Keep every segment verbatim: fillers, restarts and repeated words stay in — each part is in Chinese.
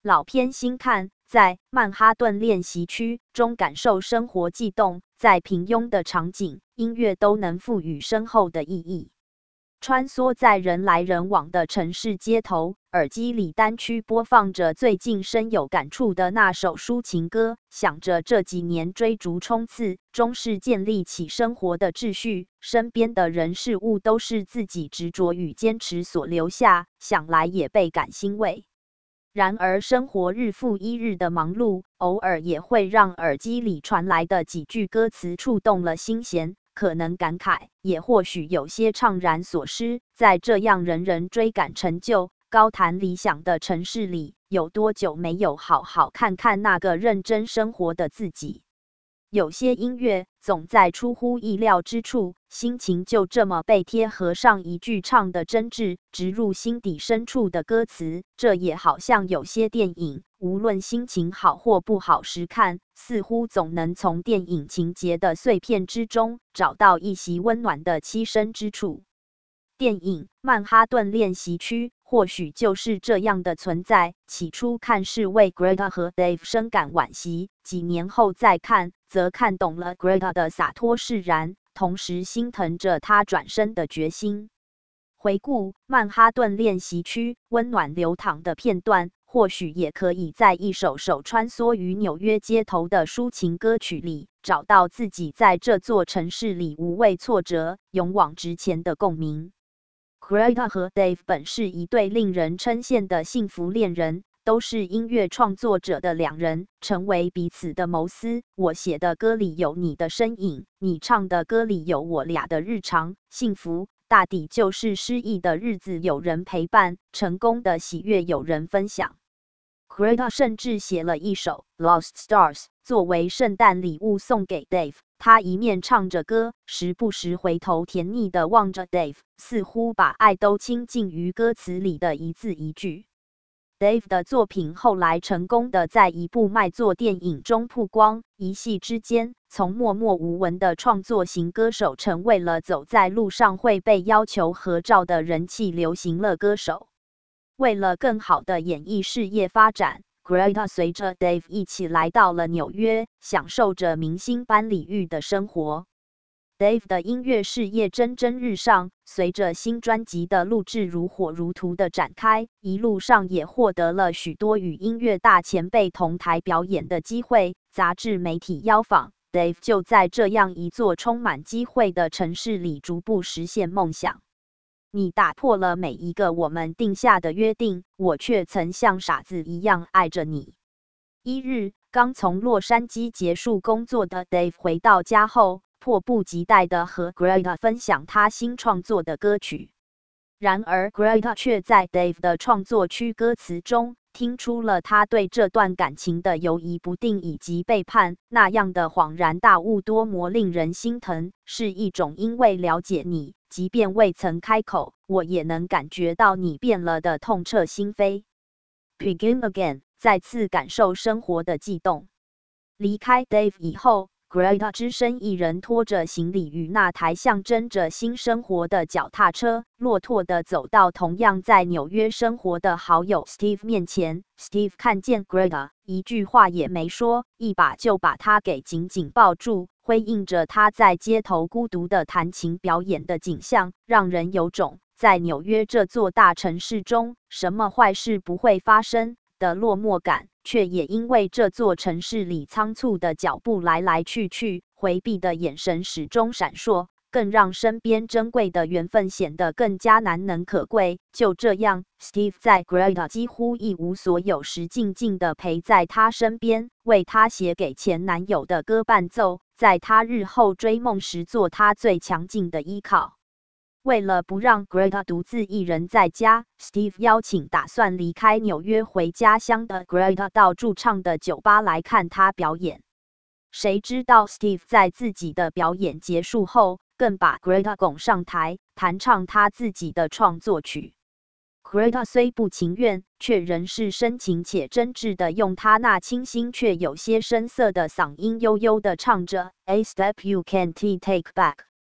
老片新看，在曼哈顿练习区中感受生活悸动，在平庸的场景，音乐都能赋予深厚的意义。穿梭在人来人往的城市街头，耳机里单曲播放着最近深有感触的那首抒情歌，想着这几年追逐冲刺，终是建立起生活的秩序，身边的人事物都是自己执着与坚持所留下，想来也倍感欣慰。然而生活日复一日的忙碌，偶尔也会让耳机里传来的几句歌词触动了心弦，可能感慨，也或许有些怅然所失。在这样人人追赶成就、高谈理想的城市里，有多久没有好好看看那个认真生活的自己？有些音乐总在出乎意料之处，心情就这么被贴合上一句唱的真挚、直入心底深处的歌词。这也好像有些电影，无论心情好或不好时看，似乎总能从电影情节的碎片之中找到一席温暖的栖身之处。电影《曼哈顿练习区》或许就是这样的存在。起初看是为 Greta 和 Dave 深感惋惜，几年后再看，则看懂了 Greta 的洒脱释然，同时心疼着他转身的决心。回顾《曼哈顿练习区》温暖流淌的片段，或许也可以在一首首穿梭于纽约街头的抒情歌曲里，找到自己在这座城市里无畏挫折、勇往直前的共鸣。Greta 和 Dave 本是一对令人称羡的幸福恋人，都是音乐创作者的两人，成为彼此的谋思。我写的歌里有你的身影，你唱的歌里有我俩的日常。幸福大抵就是失意的日子有人陪伴，成功的喜悦有人分享。Greta 甚至写了一首《Lost Stars》作为圣诞礼物送给 Dave。他一面唱着歌，时不时回头甜腻地望着 Dave， 似乎把爱都倾尽于歌词里的一字一句。Dave 的作品后来成功地在一部卖座电影中曝光，一夕之间，从默默无闻的创作型歌手成为了走在路上会被要求合照的人气流行乐歌手。为了更好的演艺事业发展， Greta 随着 Dave 一起来到了纽约，享受着明星般礼遇的生活。Dave 的音乐事业蒸蒸日上，随着新专辑的录制如火如荼的展开，一路上也获得了许多与音乐大前辈同台表演的机会。杂志媒体邀访 Dave 就在这样一座充满机会的城市里逐步实现梦想。你打破了每一个我们定下的约定，我却曾像傻子一样爱着你。一日，刚从洛杉矶结束工作的 Dave 回到家后，迫不及待地和 Greta 分享他新创作的歌曲。然而 Greta 却在 Dave 的创作区歌词中听出了他对这段感情的犹疑不定以及背叛，那样的恍然大悟多么令人心疼，是一种因为了解你，即便未曾开口，我也能感觉到你变了的痛彻心扉。Begin again， 再次感受生活的悸动。离开 Dave 以后， Greta 只身一人拖着行李与那台象征着新生活的脚踏车，落拓地走到同样在纽约生活的好友 Steve 面前。Steve 看见 Greta， 一句话也没说，一把就把她给紧紧抱住，辉映着他在街头孤独的弹琴表演的景象，让人有种在纽约这座大城市中，什么坏事不会发生的落寞感，却也因为这座城市里仓促的脚步来来去去，回避的眼神始终闪烁，更让身边珍贵的缘分显得更加难能可贵。就这样 ，Steve 在 Greta 几乎一无所有时，静静地陪在她身边，为她写给前男友的歌伴奏，在她日后追梦时做她最强劲的依靠。为了不让 Greta 独自一人在家， Steve 邀请打算离开纽约回家乡的 Greta 到驻唱的酒吧来看她表演。谁知道 Steve 在自己的表演结束后，更把 Greta 拱上台，弹唱他自己的创作曲。Greta 虽不情愿，却仍是深情且真挚地用她那清新却有些深涩的嗓音悠悠地唱着 A step you can't take back,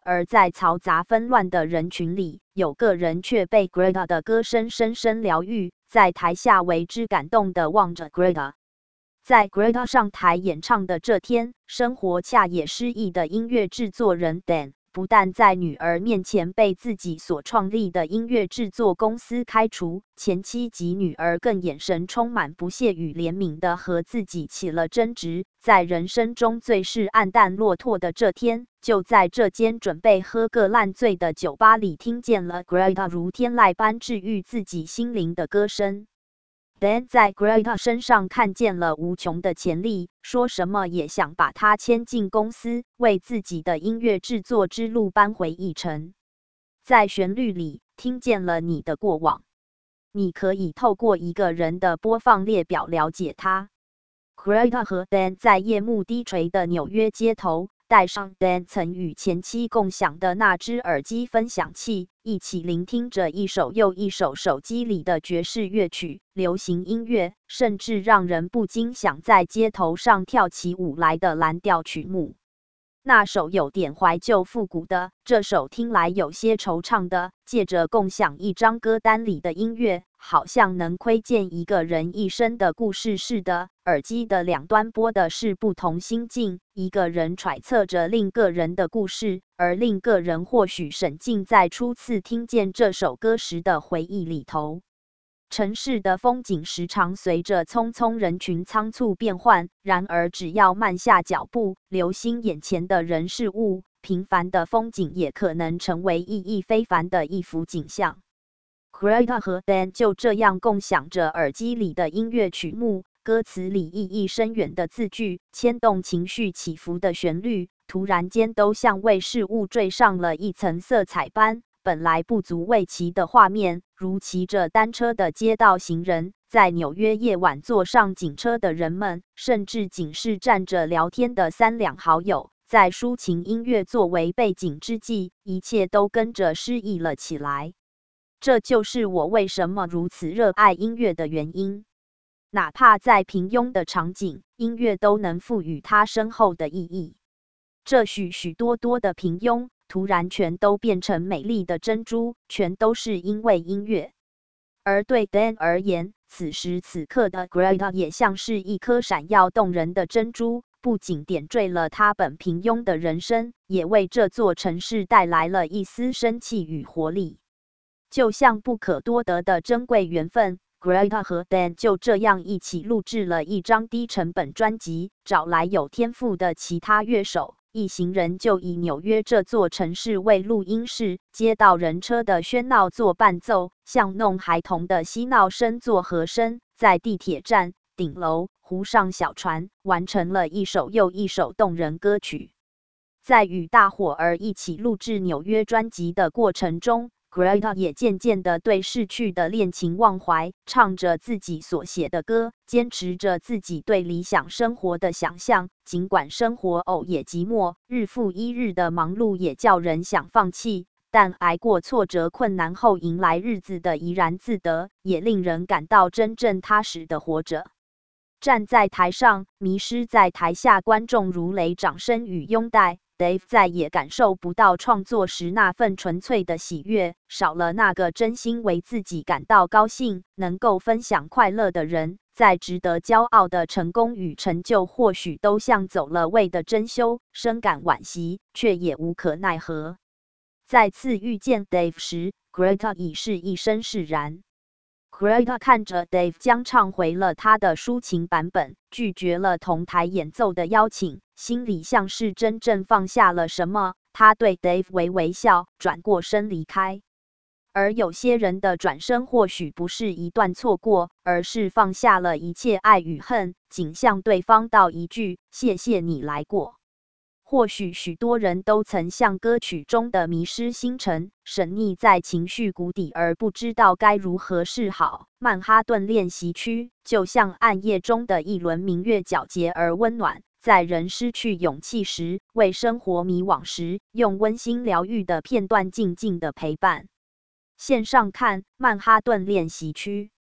而在嘈杂纷乱的人群里，有个人却被 Greta 的歌声深深疗愈，在台下为之感动地望着 Greta。在 Greta 上台演唱的这天，生活恰也失意的音乐制作人 Dan 不但在女儿面前被自己所创立的音乐制作公司开除，前妻及女儿更眼神充满不屑与怜悯地和自己起了争执。在人生中最是黯淡落拓的这天，就在这间准备喝个烂醉的酒吧里，听见了 Greta 如天籁般治愈自己心灵的歌声。Dan 在 Greta 身上看见了无穷的潜力，说什么也想把她牵进公司，为自己的音乐制作之路扳回一城。在旋律里听见了你的过往，你可以透过一个人的播放列表了解他。Greta 和 Dan 在夜幕低垂的纽约街头，带上 Dan 曾与前妻共享的那只耳机分享器，一起聆听着一首又一首手机里的爵士乐曲、流行音乐，甚至让人不禁想在街头上跳起舞来的蓝调曲目。那首有点怀旧复古的，这首听来有些惆怅的，借着共享一张歌单里的音乐，好像能窥见一个人一生的故事似的。耳机的两端播的是不同心境，一个人揣测着另个人的故事，而另个人或许沉浸在初次听见这首歌时的回忆里头。城市的风景时常随着匆匆人群仓促变换，然而只要慢下脚步，留心眼前的人事物，平凡的风景也可能成为意义非凡的一幅景象。Greta 和 Dan 就这样共享着耳机里的音乐曲目，歌词里意义深远的字句，牵动情绪起伏的旋律，突然间都像为事物缀上了一层色彩般。本来不足为奇的画面，如骑着单车的街道行人，在纽约夜晚坐上警车的人们，甚至仅是站着聊天的三两好友，在抒情音乐作为背景之际，一切都跟着诗意了起来。这就是我为什么如此热爱音乐的原因。哪怕在平庸的场景，音乐都能赋予它深厚的意义。这许许多多的平庸，突然全都变成美丽的珍珠，全都是因为音乐。而对 Dan 而言，此时此刻的 Greta 也像是一颗闪耀动人的珍珠，不仅点缀了他本平庸的人生，也为这座城市带来了一丝生气与活力。就像不可多得的珍贵缘分， Greta 和 Dan 就这样一起录制了一张低成本专辑，找来有天赋的其他乐手，一行人就以纽约这座城市为录音室，街道人车的喧闹做伴奏，巷弄孩童的嬉闹声做和声，在地铁站、顶楼、湖上小船，完成了一首又一首动人歌曲。在与大伙儿一起录制纽约专辑的过程中， Greta 也渐渐地对逝去的恋情忘怀，唱着自己所写的歌，坚持着自己对理想生活的想象。尽管生活偶也寂寞，日复一日的忙碌也叫人想放弃，但挨过挫折困难后迎来日子的怡然自得，也令人感到真正踏实的活着。站在台上，迷失在台下，观众如雷掌声与拥戴。Dave 再也感受不到创作时那份纯粹的喜悦，少了那个真心为自己感到高兴、能够分享快乐的人。再值得骄傲的成功与成就，或许都像走了味的珍馐，深感惋惜，却也无可奈何。再次遇见 Dave 时， Greta 已是一身释然。Greta 看着 Dave 将唱回了他的抒情版本，拒绝了同台演奏的邀请，心里像是真正放下了什么。他对 Dave 微微笑，转过身离开。而有些人的转身或许不是一段错过，而是放下了一切爱与恨，仅向对方道一句谢谢你来过。或许许多人都曾像歌曲中的迷失星辰，沉溺在情绪谷底而不知道该如何是好。曼哈顿练习区就像暗夜中的一轮明月，皎洁而温暖，在人失去勇气时，为生活迷惘时，用温馨疗愈的片段静静的陪伴。线上看曼哈顿练习区。